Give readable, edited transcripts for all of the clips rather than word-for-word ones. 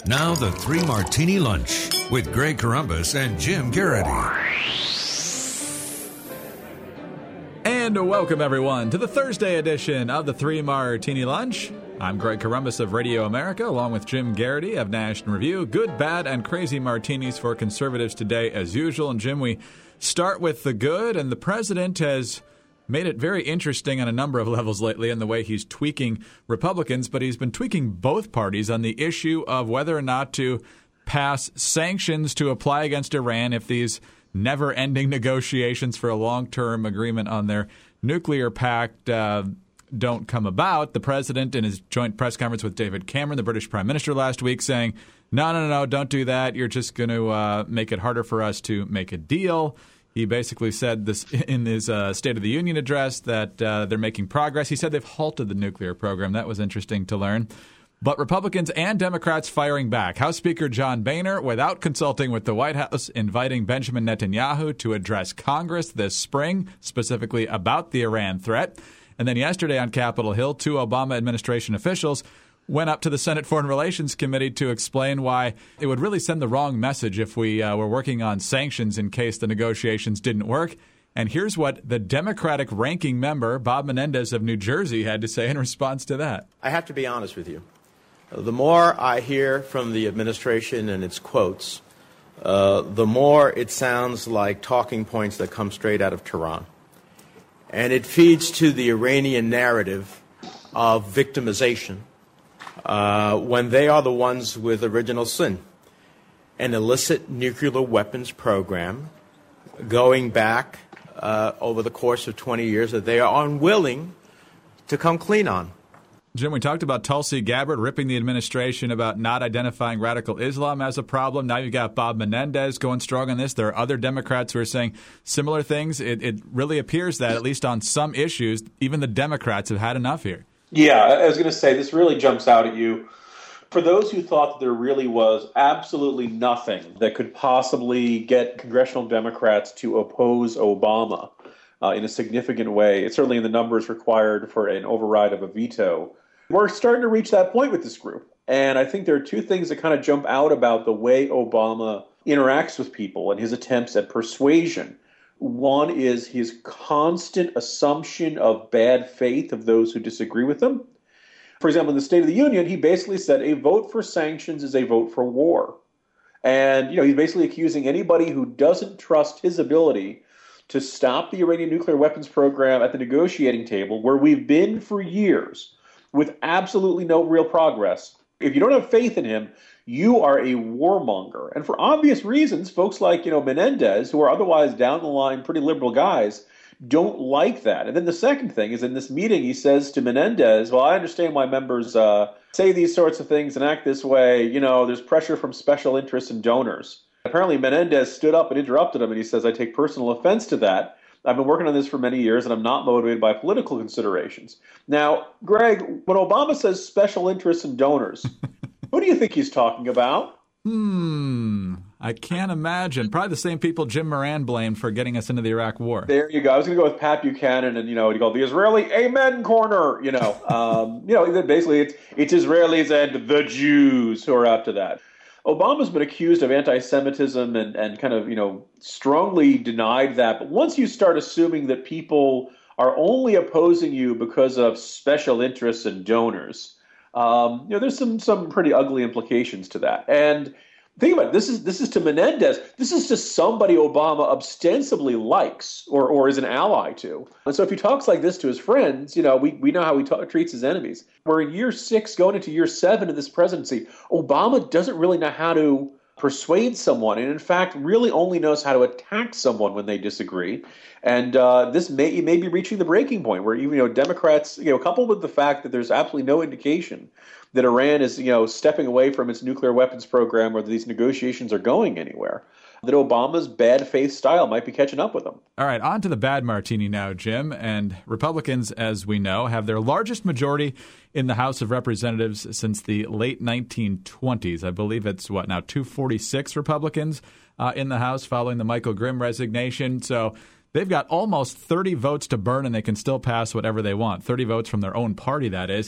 Now the Three Martini Lunch with Greg Corombos and Jim Garrity. And welcome, everyone, to the Thursday edition of the Three Martini Lunch. I'm Greg Corombos of Radio America, along with Jim Garrity of National Review. Good, bad, and crazy martinis for conservatives today, as usual. And, Jim, we start with the good, and the president has made it very interesting on a number of levels lately in the way he's tweaking Republicans, but he's been tweaking both parties on the issue of whether or not to pass sanctions to apply against Iran if these never-ending negotiations for a long-term agreement on their nuclear pact don't come about. The president, in his joint press conference with David Cameron, the British Prime Minister, last week, saying, no, don't do that. You're just going to make it harder for us to make a deal. He basically said this in his State of the Union address that they're making progress. He said they've halted the nuclear program. That was interesting to learn. But Republicans and Democrats firing back. House Speaker John Boehner, without consulting with the White House, inviting Benjamin Netanyahu to address Congress this spring, specifically about the Iran threat. And then yesterday on Capitol Hill, two Obama administration officials went up to the Senate Foreign Relations Committee to explain why it would really send the wrong message if we were working on sanctions in case the negotiations didn't work. And here's what the Democratic ranking member, Bob Menendez of New Jersey, had to say in response to that. I have to be honest with you. The more I hear from the administration and its quotes, the more it sounds like talking points that come straight out of Tehran. And it feeds to the Iranian narrative of victimization when they are the ones with original sin. An illicit nuclear weapons program going back over the course of 20 years that they are unwilling to come clean on. Jim, we talked about Tulsi Gabbard ripping the administration about not identifying radical Islam as a problem. Now you've got Bob Menendez going strong on this. There are other Democrats who are saying similar things. It really appears that, at least on some issues, even the Democrats have had enough here. Yeah, I was going to say, this really jumps out at you. For those who thought that there really was absolutely nothing that could possibly get congressional Democrats to oppose Obama in a significant way, it's certainly in the numbers required for an override of a veto, we're starting to reach that point with this group. And I think there are two things that kind of jump out about the way Obama interacts with people and his attempts at persuasion. One is his constant assumption of bad faith of those who disagree with him. For example, in the State of the Union, he basically said a vote for sanctions is a vote for war. And, he's basically accusing anybody who doesn't trust his ability to stop the Iranian nuclear weapons program at the negotiating table, where we've been for years with absolutely no real progress. If you don't have faith in him, you are a warmonger. And for obvious reasons, folks like, Menendez, who are otherwise down the line pretty liberal guys, don't like that. And then the second thing is, in this meeting, he says to Menendez, well, I understand why members say these sorts of things and act this way. There's pressure from special interests and donors. Apparently, Menendez stood up and interrupted him, and he says, I take personal offense to that. I've been working on this for many years, and I'm not motivated by political considerations. Now, Greg, when Obama says special interests and donors, who do you think he's talking about? I can't imagine. Probably the same people Jim Moran blamed for getting us into the Iraq War. There you go. I was going to go with Pat Buchanan, and he called the Israeli Amen Corner. Basically it's Israelis and the Jews who are up to that. Obama's been accused of anti-Semitism and kind of, strongly denied that. But once you start assuming that people are only opposing you because of special interests and donors, there's some pretty ugly implications to that. And think about it. This is to Menendez. This is just somebody Obama ostensibly likes or is an ally to. And so if he talks like this to his friends, we know how he treats his enemies. We're in year 6, going into year 7 of this presidency. Obama doesn't really know how to persuade someone, and in fact really only knows how to attack someone when they disagree. And this may be reaching the breaking point where even Democrats, coupled with the fact that there's absolutely no indication that Iran is stepping away from its nuclear weapons program or that these negotiations are going anywhere, that Obama's bad faith style might be catching up with him. All right, on to the bad martini now, Jim. And Republicans, as we know, have their largest majority in the House of Representatives since the late 1920s. I believe it's, 246 Republicans in the House following the Michael Grimm resignation. So they've got almost 30 votes to burn, and they can still pass whatever they want. 30 votes from their own party, that is.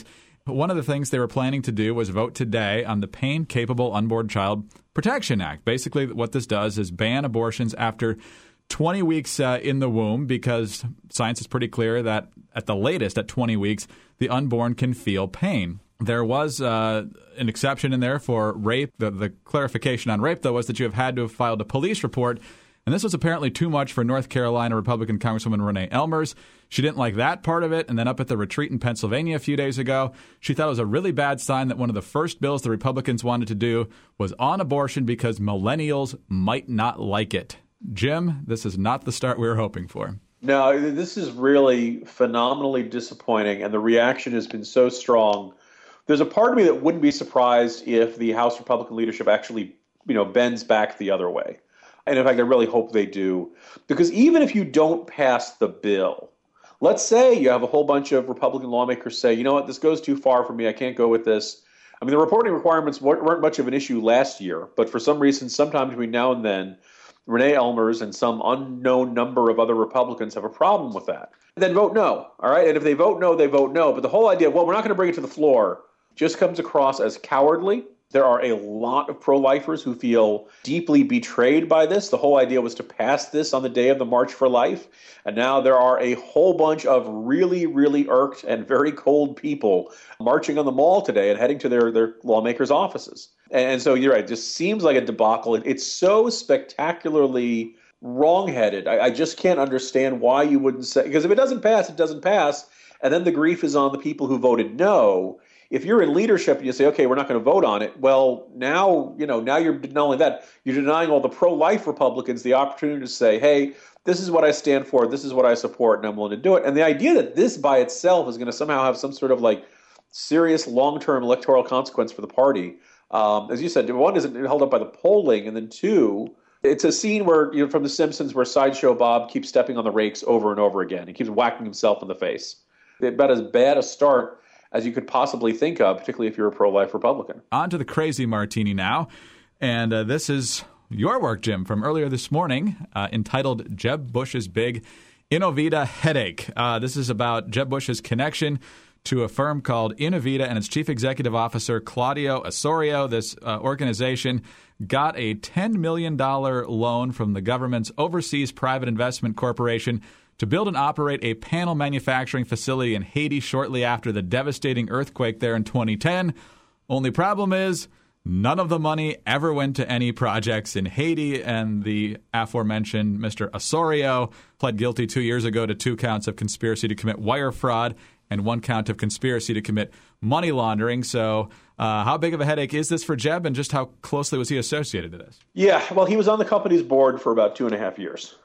One of the ththings they were planning to do was vote today on the Pain-Capable Unborn Child Protection Act. Basically, what this does is ban abortions after 20 weeks in the womb, because science is pretty clear that at the latest, at 20 weeks, the unborn can feel pain. There was an exception in there for rape. The clarification on rape, though, was that you had to have filed a police report. And this was apparently too much for North Carolina Republican Congresswoman Renee Elmers. She didn't like that part of it. And then up at the retreat in Pennsylvania a few days ago, she thought it was a really bad sign that one of the first bills the Republicans wanted to do was on abortion because millennials might not like it. Jim, this is not the start we were hoping for. No, this is really phenomenally disappointing, and the reaction has been so strong. There's a part of me that wouldn't be surprised if the House Republican leadership actually, bends back the other way. And in fact, I really hope they do. Because even if you don't pass the bill, let's say you have a whole bunch of Republican lawmakers say, you know what, this goes too far for me, I can't go with this. I mean, the reporting requirements weren't much of an issue last year, but for some reason, sometime between now and then, Renee Elmers and some unknown number of other Republicans have a problem with that. Then vote no, all right? And if they vote no, they vote no. But the whole idea of, well, we're not going to bring it to the floor, just comes across as cowardly. There are a lot of pro-lifers who feel deeply betrayed by this. The whole idea was to pass this on the day of the March for Life. And now there are a whole bunch of really, really irked and very cold people marching on the Mall today and heading to their lawmakers' offices. And so you're right, it just seems like a debacle. It's so spectacularly wrongheaded. I just can't understand why you wouldn't say, because if it doesn't pass, it doesn't pass. And then the grief is on the people who voted no. If you're in leadership and you say, okay, we're not going to vote on it, well, now you're not only that, you're denying all the pro-life Republicans the opportunity to say, hey, this is what I stand for, this is what I support, and I'm willing to do it. And the idea that this by itself is going to somehow have some sort of serious long-term electoral consequence for the party, as you said, one, isn't held up by the polling, and then two, it's a scene where, from The Simpsons, where Sideshow Bob keeps stepping on the rakes over and over again. He keeps whacking himself in the face. About as bad a start as you could possibly think of, particularly if you're a pro-life Republican. On to the crazy martini now. And this is your work, Jim, from earlier this morning, entitled Jeb Bush's Big Innovita Headache. This is about Jeb Bush's connection to a firm called Innovita and its chief executive officer, Claudio Osorio. This organization got a $10 million loan from the government's Overseas Private Investment Corporation to build and operate a panel manufacturing facility in Haiti shortly after the devastating earthquake there in 2010. Only problem is none of the money ever went to any projects in Haiti, and the aforementioned Mr. Osorio pled guilty 2 years ago to 2 counts of conspiracy to commit wire fraud and 1 count of conspiracy to commit money laundering. So how big of a headache is this for Jeb, and just how closely was he associated to this? Yeah, well, he was on the company's board for about 2.5 years.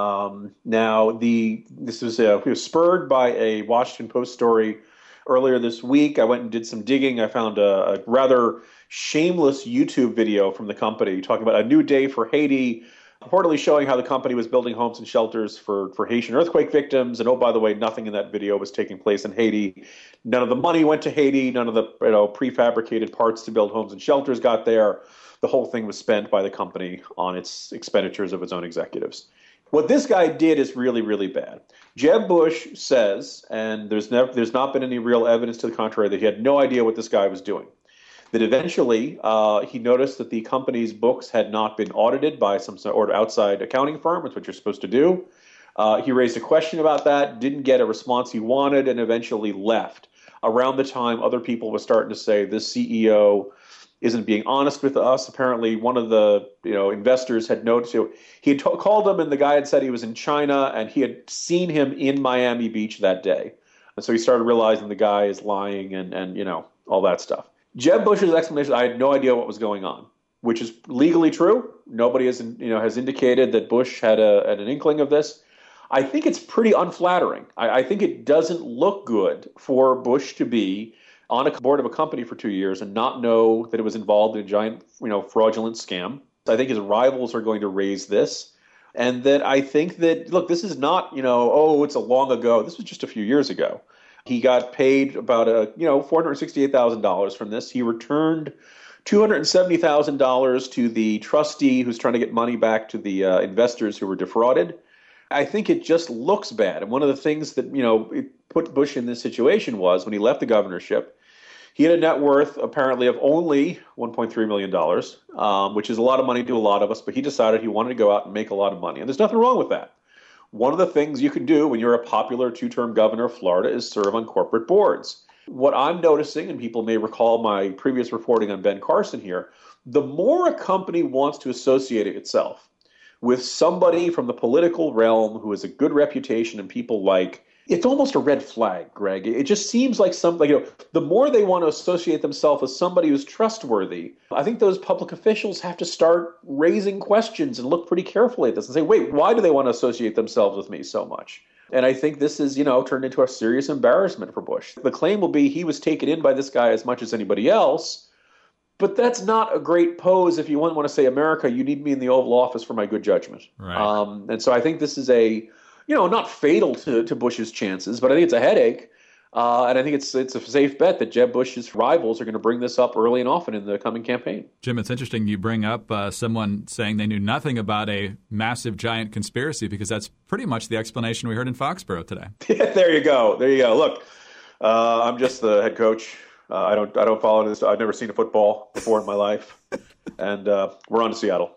He was spurred by a Washington Post story earlier this week. I went and did some digging. I found a rather shameless YouTube video from the company talking about a new day for Haiti, reportedly showing how the company was building homes and shelters for Haitian earthquake victims. And oh, by the way, nothing in that video was taking place in Haiti. None of the money went to Haiti. None of the prefabricated parts to build homes and shelters got there. The whole thing was spent by the company on its expenditures of its own executives. What this guy did is really, really bad. Jeb Bush says, and there's not been any real evidence to the contrary, that he had no idea what this guy was doing. That eventually he noticed that the company's books had not been audited by some sort of outside accounting firm, which is what you're supposed to do. He raised a question about that, didn't get a response he wanted, and eventually left. Around the time other people were starting to say, this CEO isn't being honest with us. Apparently, one of the investors had noticed. He had called him, and the guy had said he was in China, and he had seen him in Miami Beach that day. And so he started realizing the guy is lying and all that stuff. Jeb Bush's explanation, I had no idea what was going on, which is legally true. Nobody has indicated that Bush had an inkling of this. I think it's pretty unflattering. I think it doesn't look good for Bush to be on a board of a company for 2 years and not know that it was involved in a giant, fraudulent scam. I think his rivals are going to raise this. And that I think that, look, this is not, it's a long ago. This was just a few years ago. He got paid about $468,000 from this. He returned $270,000 to the trustee who's trying to get money back to the investors who were defrauded. I think it just looks bad. And one of the things that, it put Bush in this situation was when he left the governorship, He had a net worth, apparently, of only $1.3 million, which is a lot of money to a lot of us, but he decided he wanted to go out and make a lot of money. And there's nothing wrong with that. One of the things you can do when you're a popular two-term governor of Florida is serve on corporate boards. What I'm noticing, and people may recall my previous reporting on Ben Carson here, the more a company wants to associate itself with somebody from the political realm who has a good reputation and people like, it's almost a red flag, Greg. It just seems like the more they want to associate themselves with somebody who's trustworthy, I think those public officials have to start raising questions and look pretty carefully at this and say, wait, why do they want to associate themselves with me so much? And I think this is, turned into a serious embarrassment for Bush. The claim will be he was taken in by this guy as much as anybody else, but that's not a great pose if you want to say, America, you need me in the Oval Office for my good judgment. Right. And so I think this is not fatal to Bush's chances, but I think it's a headache. And I think it's a safe bet that Jeb Bush's rivals are going to bring this up early and often in the coming campaign. Jim, it's interesting you bring up someone saying they knew nothing about a massive, giant conspiracy, because that's pretty much the explanation we heard in Foxborough today. There you go. Look, I'm just the head coach. I don't follow this. I've never seen a football before in my life. And we're on to Seattle.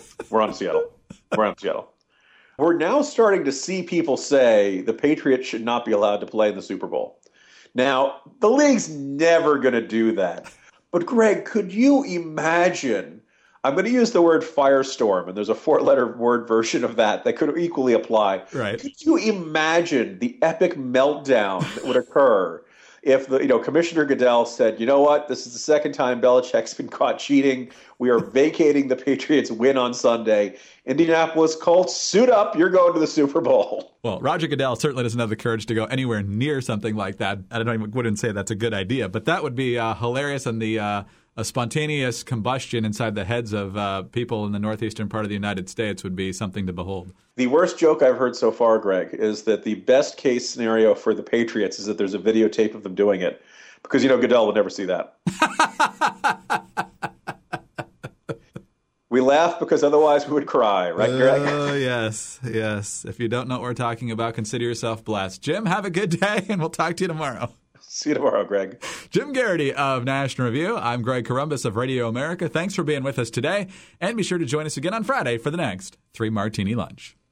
We're now starting to see people say the Patriots should not be allowed to play in the Super Bowl. Now, the league's never going to do that. But, Greg, could you imagine? I'm going to use the word firestorm, and there's a 4-letter word version of that could equally apply. Right. Could you imagine the epic meltdown that would occur if Commissioner Goodell said, you know what, this is the second time Belichick's been caught cheating. We are vacating the Patriots' win on Sunday. Indianapolis Colts, suit up. You're going to the Super Bowl. Well, Roger Goodell certainly doesn't have the courage to go anywhere near something like that. I wouldn't say that's a good idea, but that would be hilarious, and a spontaneous combustion inside the heads of people in the northeastern part of the United States would be something to behold. The worst joke I've heard so far, Greg, is that the best case scenario for the Patriots is that there's a videotape of them doing it, because Goodell would never see that. We laugh because otherwise we would cry, right, Greg? Oh, yes. If you don't know what we're talking about, consider yourself blessed. Jim, have a good day, and we'll talk to you tomorrow. See you tomorrow, Greg. Jim Garrity of National Review. I'm Greg Corombos of Radio America. Thanks for being with us today, and be sure to join us again on Friday for the next 3 Martini Lunch.